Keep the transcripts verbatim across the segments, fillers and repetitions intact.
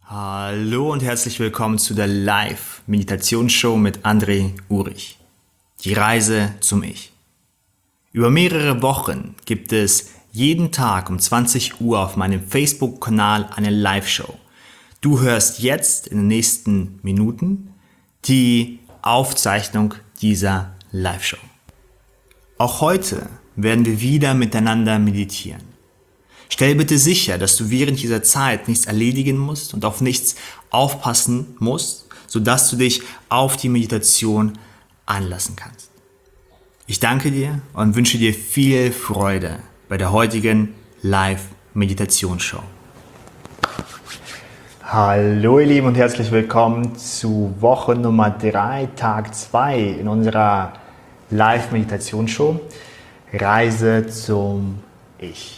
Hallo und herzlich willkommen zu der Live-Meditationsshow mit André Urich. Die Reise zum Ich. Über mehrere Wochen gibt es jeden Tag um zwanzig Uhr auf meinem Facebook-Kanal eine Live-Show. Du hörst jetzt in den nächsten Minuten die Aufzeichnung dieser Live-Show. Auch heute werden wir wieder miteinander meditieren. Stell bitte sicher, dass du während dieser Zeit nichts erledigen musst und auf nichts aufpassen musst, sodass du dich auf die Meditation einlassen kannst. Ich danke dir und wünsche dir viel Freude bei der heutigen Live-Meditationsshow. Hallo ihr Lieben und herzlich willkommen zu Woche Nummer drei, Tag zwei in unserer Live-Meditationsshow Reise zum Ich.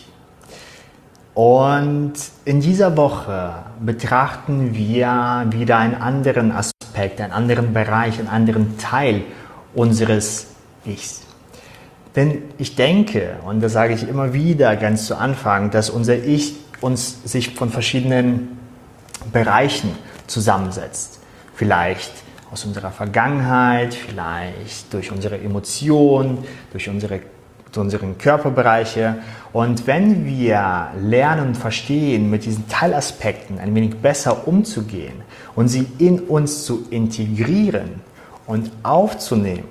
Und in dieser Woche betrachten wir wieder einen anderen Aspekt, einen anderen Bereich, einen anderen Teil unseres Ichs. Denn ich denke, und das sage ich immer wieder ganz zu Anfang, dass unser Ich uns sich von verschiedenen Bereichen zusammensetzt. Vielleicht aus unserer Vergangenheit, vielleicht durch unsere Emotionen, durch unsere unseren Körperbereiche. Und wenn wir lernen und verstehen, mit diesen Teilaspekten ein wenig besser umzugehen und sie in uns zu integrieren und aufzunehmen,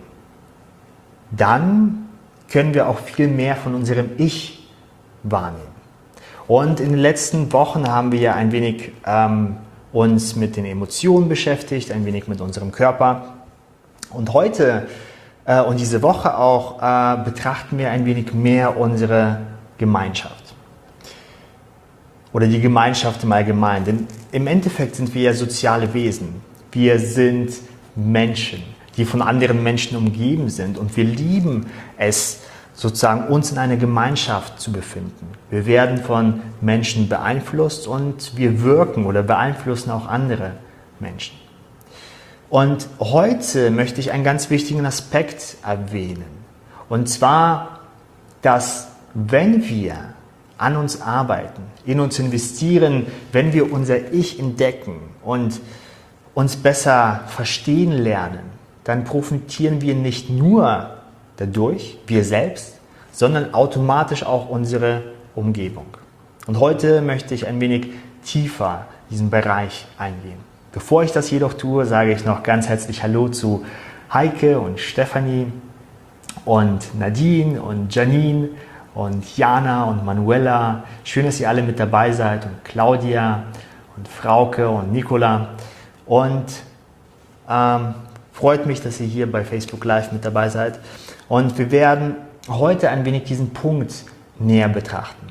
dann können wir auch viel mehr von unserem Ich wahrnehmen. Und in den letzten Wochen haben wir ja ein wenig ähm, uns mit den Emotionen beschäftigt, ein wenig mit unserem Körper. Und heute und diese Woche auch äh, betrachten wir ein wenig mehr unsere Gemeinschaft. Oder die Gemeinschaft im Allgemeinen. Denn im Endeffekt sind wir ja soziale Wesen. Wir sind Menschen, die von anderen Menschen umgeben sind. Und wir lieben es, sozusagen uns in einer Gemeinschaft zu befinden. Wir werden von Menschen beeinflusst und wir wirken oder beeinflussen auch andere Menschen. Und heute möchte ich einen ganz wichtigen Aspekt erwähnen. Und zwar, dass wenn wir an uns arbeiten, in uns investieren, wenn wir unser Ich entdecken und uns besser verstehen lernen, dann profitieren wir nicht nur dadurch, wir selbst, sondern automatisch auch unsere Umgebung. Und heute möchte ich ein wenig tiefer in diesen Bereich eingehen. Bevor ich das jedoch tue, sage ich noch ganz herzlich Hallo zu Heike und Stefanie und Nadine und Janine und Jana und Manuela. Schön, dass ihr alle mit dabei seid und Claudia und Frauke und Nicola. Und ähm, freut mich, dass ihr hier bei Facebook Live mit dabei seid. Und wir werden heute ein wenig diesen Punkt näher betrachten.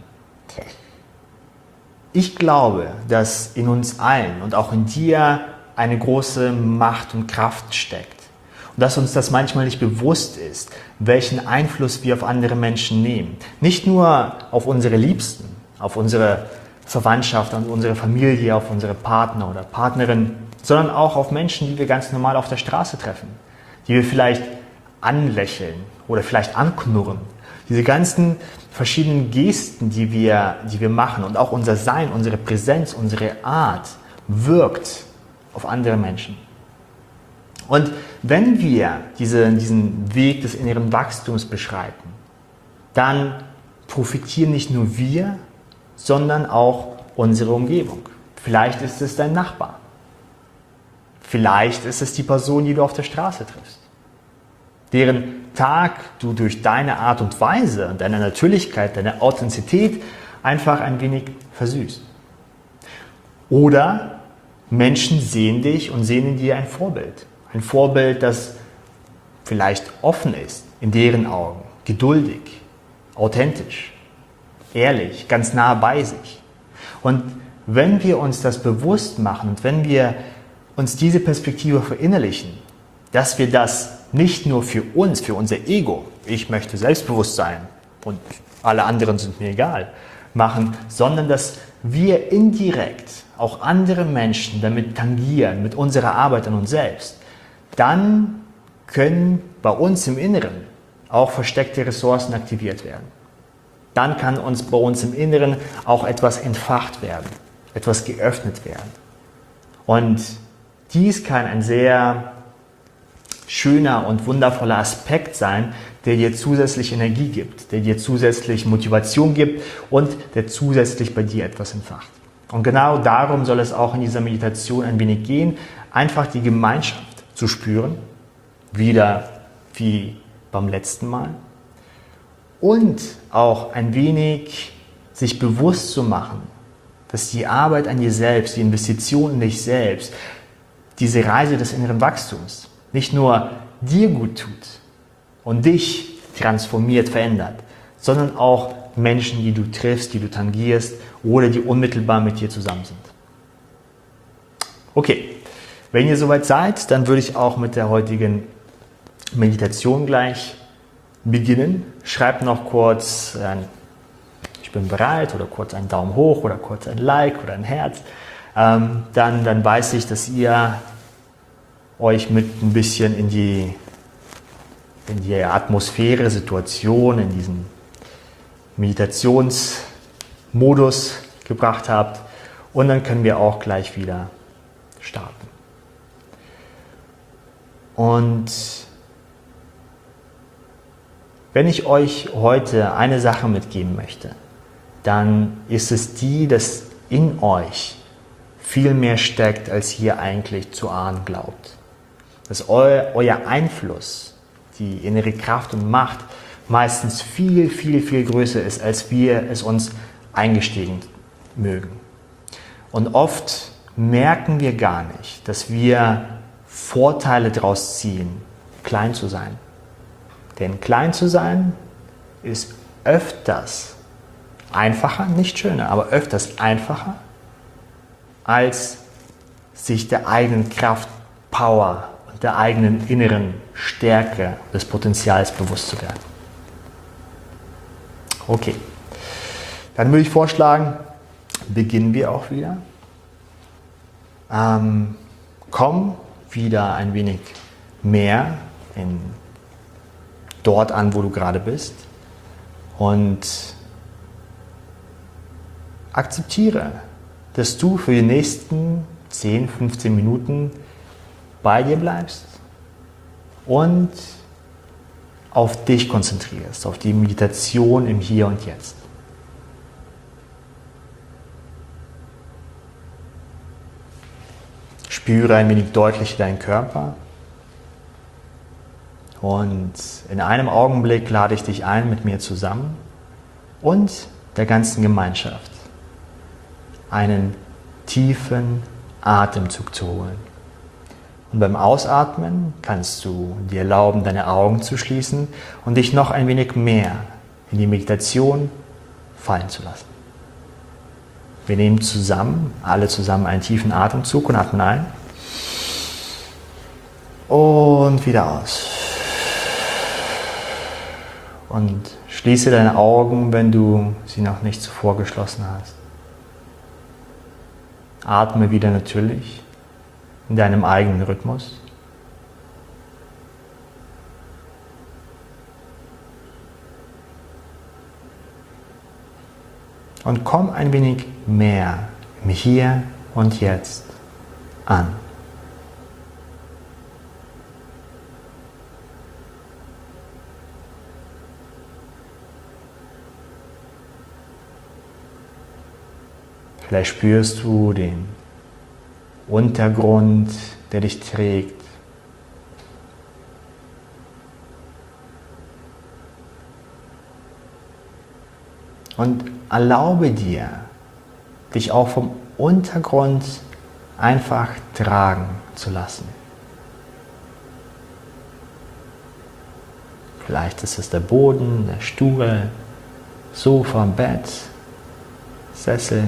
Ich glaube, dass in uns allen und auch in dir eine große Macht und Kraft steckt. Und dass uns das manchmal nicht bewusst ist, welchen Einfluss wir auf andere Menschen nehmen. Nicht nur auf unsere Liebsten, auf unsere Verwandtschaft, auf unsere Familie, auf unsere Partner oder Partnerin, sondern auch auf Menschen, die wir ganz normal auf der Straße treffen, die wir vielleicht anlächeln oder vielleicht anknurren. Diese ganzen verschiedenen Gesten, die wir, die wir machen und auch unser Sein, unsere Präsenz, unsere Art wirkt auf andere Menschen. Und wenn wir diese, diesen Weg des inneren Wachstums beschreiten, dann profitieren nicht nur wir, sondern auch unsere Umgebung. Vielleicht ist es dein Nachbar. Vielleicht ist es die Person, die du auf der Straße triffst, deren Tag du durch deine Art und Weise, deine Natürlichkeit, deine Authentizität einfach ein wenig versüßt. Oder Menschen sehen dich und sehen in dir ein Vorbild. Ein Vorbild, das vielleicht offen ist, in deren Augen, geduldig, authentisch, ehrlich, ganz nah bei sich. Und wenn wir uns das bewusst machen und wenn wir uns diese Perspektive verinnerlichen, dass wir das nicht nur für uns, für unser Ego, ich möchte selbstbewusst sein und alle anderen sind mir egal, machen, sondern dass wir indirekt auch andere Menschen damit tangieren, mit unserer Arbeit an uns selbst, dann können bei uns im Inneren auch versteckte Ressourcen aktiviert werden. Dann kann uns bei uns im Inneren auch etwas entfacht werden, etwas geöffnet werden. Und dies kann ein sehr schöner und wundervoller Aspekt sein, der dir zusätzlich Energie gibt, der dir zusätzlich Motivation gibt und der zusätzlich bei dir etwas entfacht. Und genau darum soll es auch in dieser Meditation ein wenig gehen, einfach die Gemeinschaft zu spüren, wieder wie beim letzten Mal, und auch ein wenig sich bewusst zu machen, dass die Arbeit an dir selbst, die Investition in dich selbst, diese Reise des inneren Wachstums nicht nur dir gut tut und dich transformiert, verändert, sondern auch Menschen, die du triffst, die du tangierst oder die unmittelbar mit dir zusammen sind. Okay, wenn ihr soweit seid, dann würde ich auch mit der heutigen Meditation gleich beginnen. Schreibt noch kurz ein Ich bin bereit oder kurz einen Daumen hoch oder kurz ein Like oder ein Herz. Ähm, dann, dann weiß ich, dass ihr euch mit ein bisschen in die, in die Atmosphäre, Situation, in diesen Meditationsmodus gebracht habt. Und dann können wir auch gleich wieder starten. Und wenn ich euch heute eine Sache mitgeben möchte, dann ist es die, dass in euch viel mehr steckt, als ihr eigentlich zu ahnen glaubt. Dass eu, euer Einfluss, die innere Kraft und Macht meistens viel, viel, viel größer ist, als wir es uns eingestehen mögen. Und oft merken wir gar nicht, dass wir Vorteile daraus ziehen, klein zu sein. Denn klein zu sein ist öfters einfacher, nicht schöner, aber öfters einfacher, als sich der eigenen Kraft, Power und der eigenen inneren Stärke, des Potenzials bewusst zu werden. Okay, dann würde ich vorschlagen, beginnen wir auch wieder. Ähm, komm wieder ein wenig mehr in dort an, wo du gerade bist, und akzeptiere, dass du für die nächsten zehn, fünfzehn Minuten bei dir bleibst und auf dich konzentrierst, auf die Meditation im Hier und Jetzt. Spüre ein wenig deutlich deinen Körper. Und in einem Augenblick lade ich dich ein, mit mir zusammen und der ganzen Gemeinschaft einen tiefen Atemzug zu holen. Und beim Ausatmen kannst du dir erlauben, deine Augen zu schließen und dich noch ein wenig mehr in die Meditation fallen zu lassen. Wir nehmen zusammen, alle zusammen einen tiefen Atemzug und atmen ein und wieder aus. Und schließe deine Augen, wenn du sie noch nicht zuvor geschlossen hast. Atme wieder natürlich in deinem eigenen Rhythmus. Und komm ein wenig mehr im Hier und Jetzt an. Vielleicht spürst du den Untergrund, der dich trägt. Und erlaube dir, dich auch vom Untergrund einfach tragen zu lassen. Vielleicht ist es der Boden, der Stuhl, Sofa, Bett, Sessel.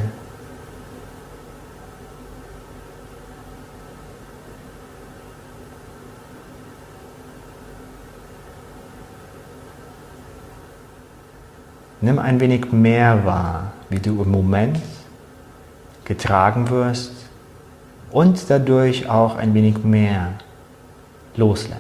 Nimm ein wenig mehr wahr, wie du im Moment getragen wirst und dadurch auch ein wenig mehr loslässt.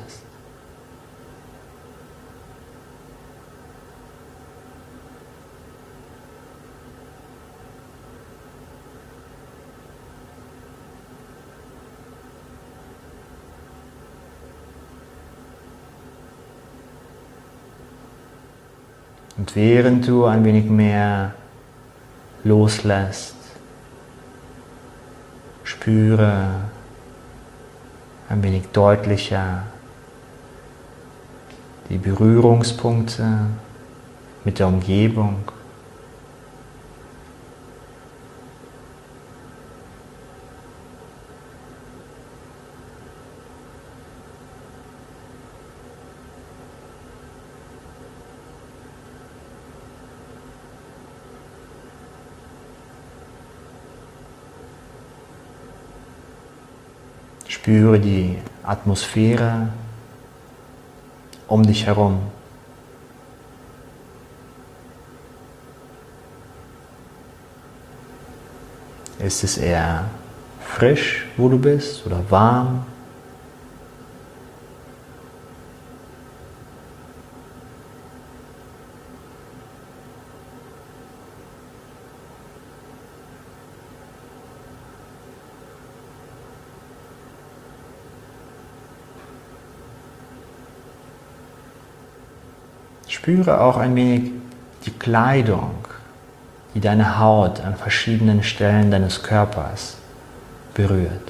Und während du ein wenig mehr loslässt, spüre ein wenig deutlicher die Berührungspunkte mit der Umgebung. Spüre die Atmosphäre um dich herum. Ist es eher frisch, wo du bist, oder warm? Spüre auch ein wenig die Kleidung, die deine Haut an verschiedenen Stellen deines Körpers berührt.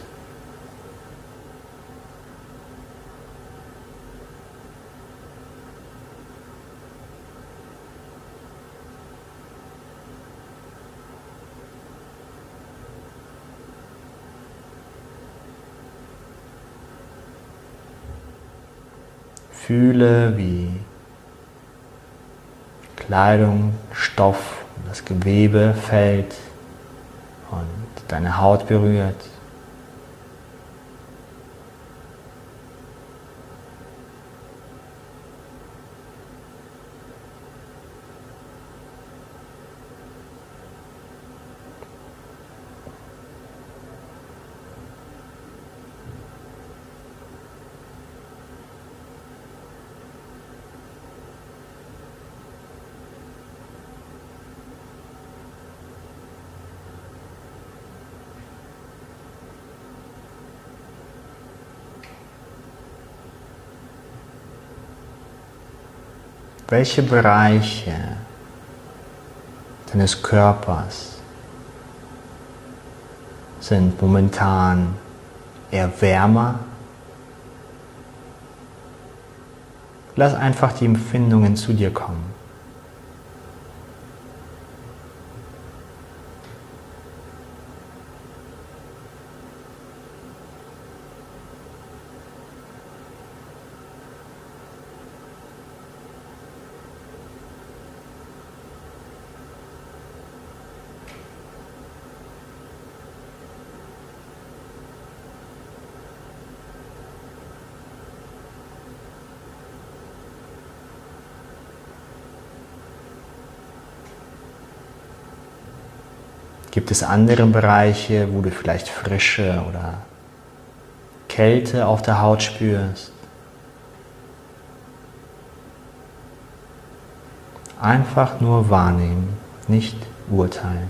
Fühle, wie Kleidung, Stoff, das Gewebe fällt und deine Haut berührt. Welche Bereiche deines Körpers sind momentan eher wärmer? Lass einfach die Empfindungen zu dir kommen. Gibt es andere Bereiche, wo du vielleicht Frische oder Kälte auf der Haut spürst? Einfach nur wahrnehmen, nicht urteilen.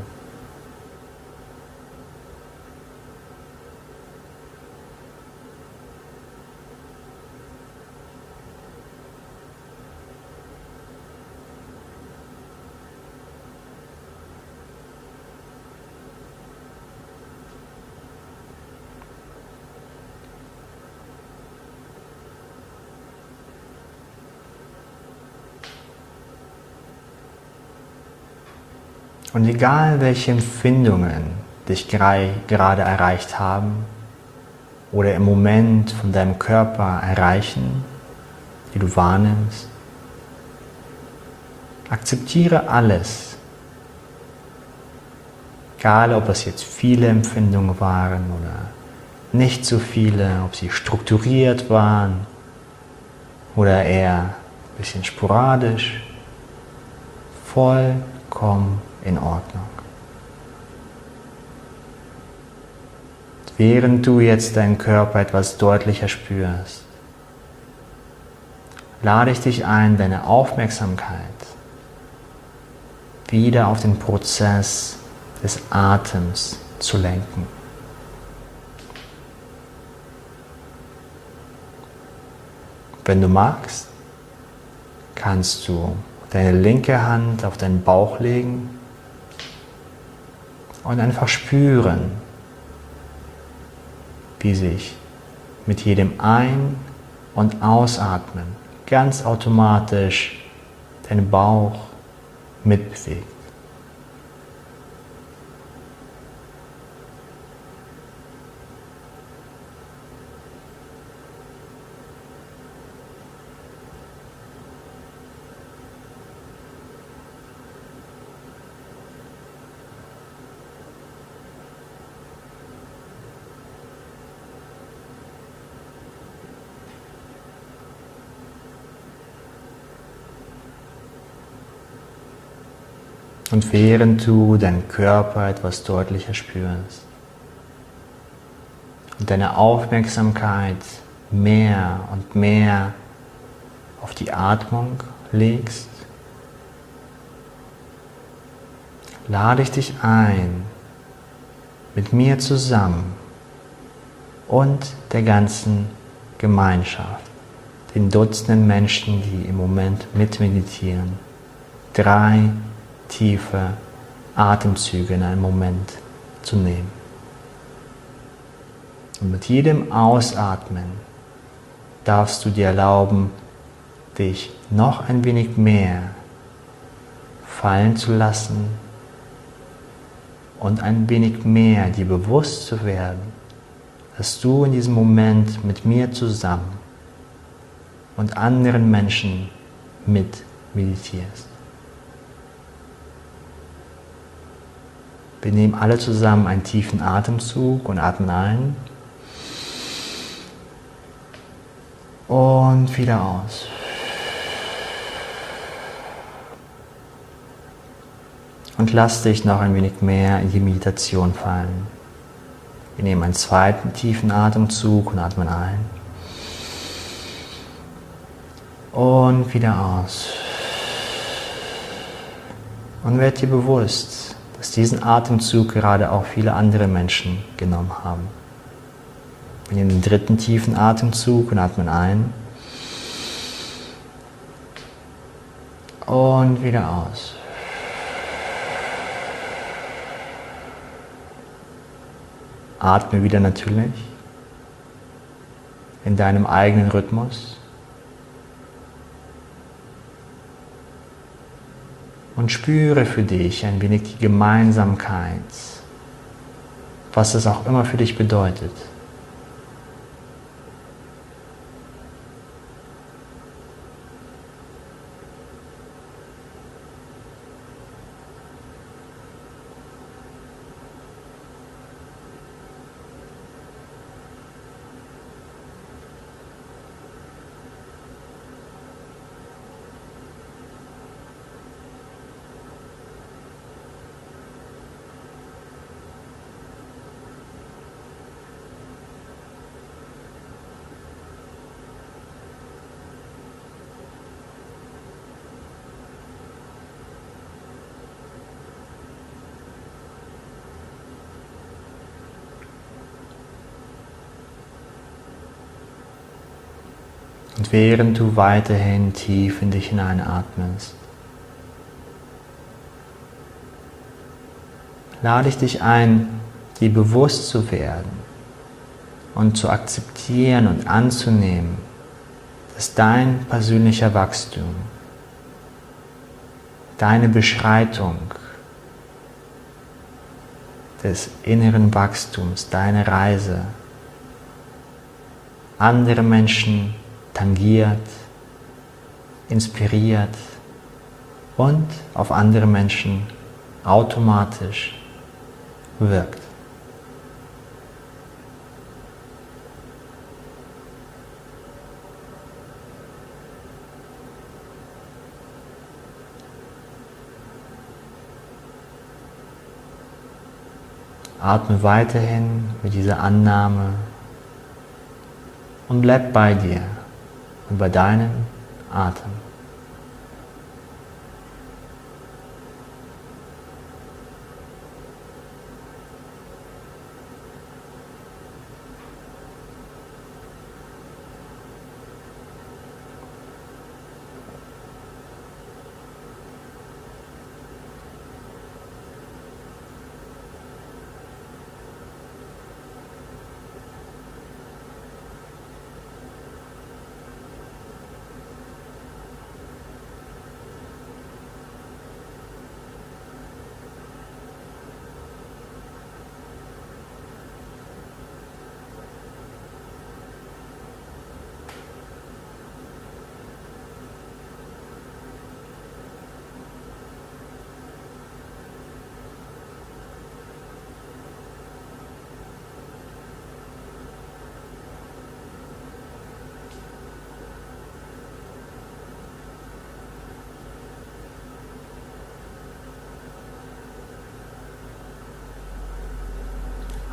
Und egal welche Empfindungen dich gerade erreicht haben oder im Moment von deinem Körper erreichen, die du wahrnimmst, akzeptiere alles. Egal, ob es jetzt viele Empfindungen waren oder nicht so viele, ob sie strukturiert waren oder eher ein bisschen sporadisch, vollkommen in Ordnung. Während du jetzt deinen Körper etwas deutlicher spürst, lade ich dich ein, deine Aufmerksamkeit wieder auf den Prozess des Atems zu lenken. Wenn du magst, kannst du deine linke Hand auf deinen Bauch legen und einfach spüren, wie sich mit jedem Ein- und Ausatmen ganz automatisch dein Bauch mitbewegt. Und während du deinen Körper etwas deutlicher spürst und deine Aufmerksamkeit mehr und mehr auf die Atmung legst, lade ich dich ein, mit mir zusammen und der ganzen Gemeinschaft, den Dutzenden Menschen, die im Moment mitmeditieren, drei tiefe Atemzüge in einem Moment zu nehmen. Und mit jedem Ausatmen darfst du dir erlauben, dich noch ein wenig mehr fallen zu lassen und ein wenig mehr dir bewusst zu werden, dass du in diesem Moment mit mir zusammen und anderen Menschen mit meditierst. Wir nehmen alle zusammen einen tiefen Atemzug und atmen ein und wieder aus. Und lass dich noch ein wenig mehr in die Meditation fallen. Wir nehmen einen zweiten tiefen Atemzug und atmen ein und wieder aus. Und werd dir bewusst, dass diesen Atemzug gerade auch viele andere Menschen genommen haben. Wir nehmen den dritten tiefen Atemzug und atmen ein und wieder aus. Atme wieder natürlich in deinem eigenen Rhythmus und spüre für dich ein wenig die Gemeinsamkeit, was es auch immer für dich bedeutet. Und während du weiterhin tief in dich hineinatmest, lade ich dich ein, dir bewusst zu werden und zu akzeptieren und anzunehmen, dass dein persönlicher Wachstum, deine Beschreitung des inneren Wachstums, deine Reise, andere Menschen tangiert, inspiriert und auf andere Menschen automatisch wirkt. Atme weiterhin mit dieser Annahme und bleib bei dir und bei deinem Atem.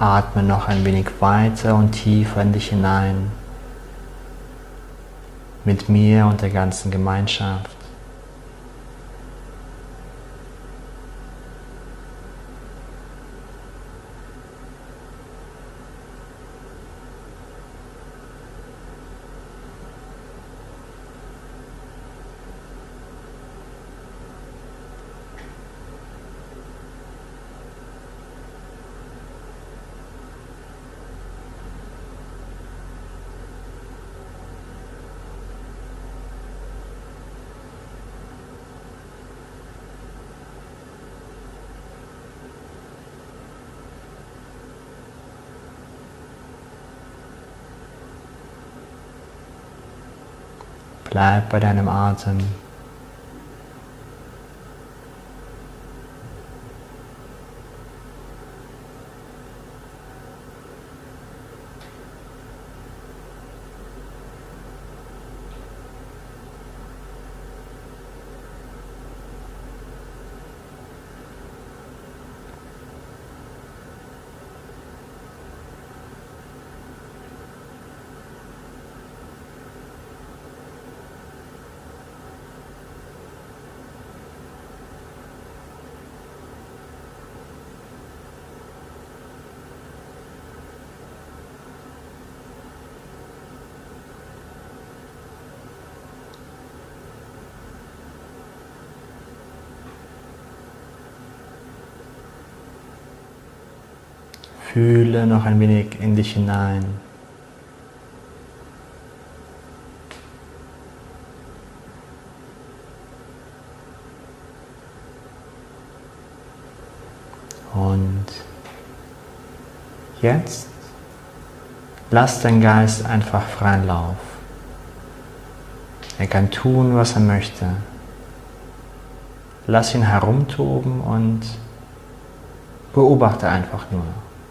Atme noch ein wenig weiter und tiefer in dich hinein, mit mir und der ganzen Gemeinschaft. Bleib bei deinem Atem. Fühle noch ein wenig in dich hinein. Und jetzt lass deinen Geist einfach freien Lauf. Er kann tun, was er möchte. Lass ihn herumtoben und beobachte einfach nur.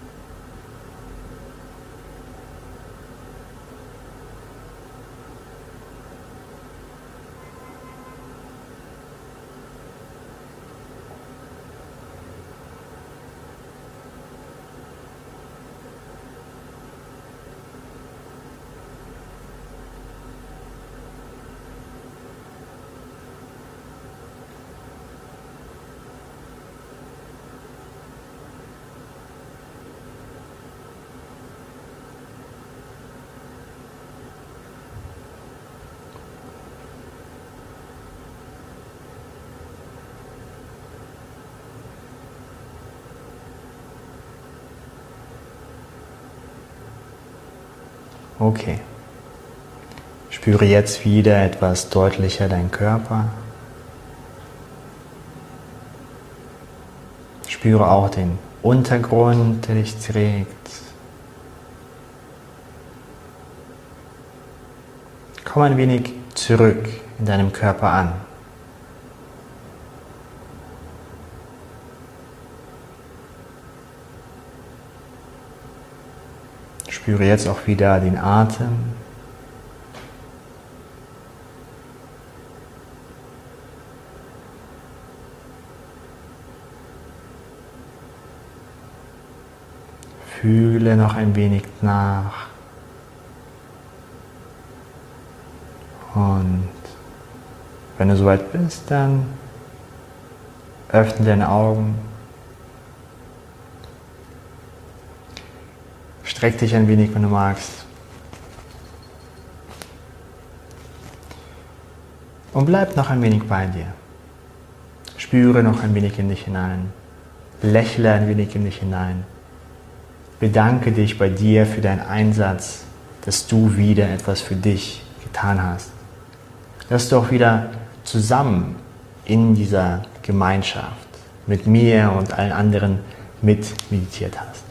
Okay. Spüre jetzt wieder etwas deutlicher deinen Körper. Spüre auch den Untergrund, der dich trägt. Komm ein wenig zurück in deinem Körper an. Spüre jetzt auch wieder den Atem. Fühle noch ein wenig nach. Und wenn du soweit bist, dann öffne deine Augen. Streck dich ein wenig, wenn du magst. Und bleib noch ein wenig bei dir. Spüre noch ein wenig in dich hinein. Lächle ein wenig in dich hinein. Bedanke dich bei dir für deinen Einsatz, dass du wieder etwas für dich getan hast. Dass du auch wieder zusammen in dieser Gemeinschaft mit mir und allen anderen mit meditiert hast.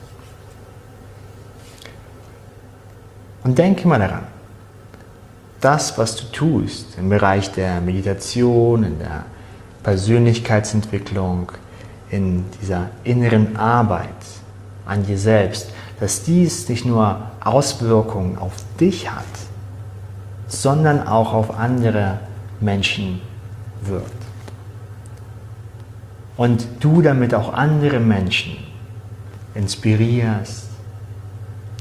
Und denke mal daran, das, was du tust im Bereich der Meditation, in der Persönlichkeitsentwicklung, in dieser inneren Arbeit an dir selbst, dass dies nicht nur Auswirkungen auf dich hat, sondern auch auf andere Menschen wirkt. Und du damit auch andere Menschen inspirierst,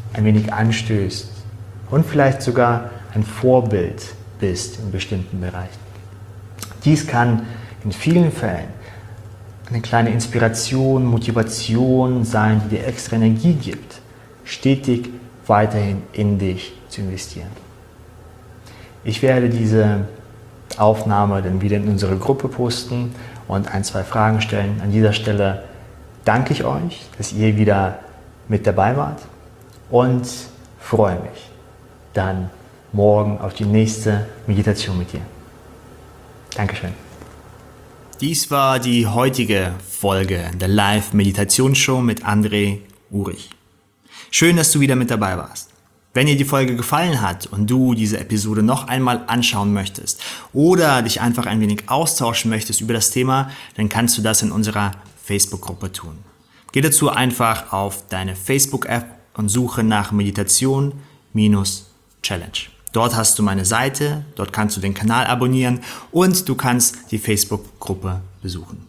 ein wenig anstößt und vielleicht sogar ein Vorbild bist in bestimmten Bereichen. Dies kann in vielen Fällen eine kleine Inspiration, Motivation sein, die dir extra Energie gibt, stetig weiterhin in dich zu investieren. Ich werde diese Aufnahme dann wieder in unsere Gruppe posten und ein, zwei Fragen stellen. An dieser Stelle danke ich euch, dass ihr wieder mit dabei wart und freue mich dann morgen auf die nächste Meditation mit dir. Dankeschön. Dies war die heutige Folge der Live-Meditationsshow mit André Urich. Schön, dass du wieder mit dabei warst. Wenn dir die Folge gefallen hat und du diese Episode noch einmal anschauen möchtest oder dich einfach ein wenig austauschen möchtest über das Thema, dann kannst du das in unserer Facebook-Gruppe tun. Geh dazu einfach auf deine Facebook-App und suche nach Meditation Challenge. Dort hast du meine Seite, dort kannst du den Kanal abonnieren und du kannst die Facebook-Gruppe besuchen.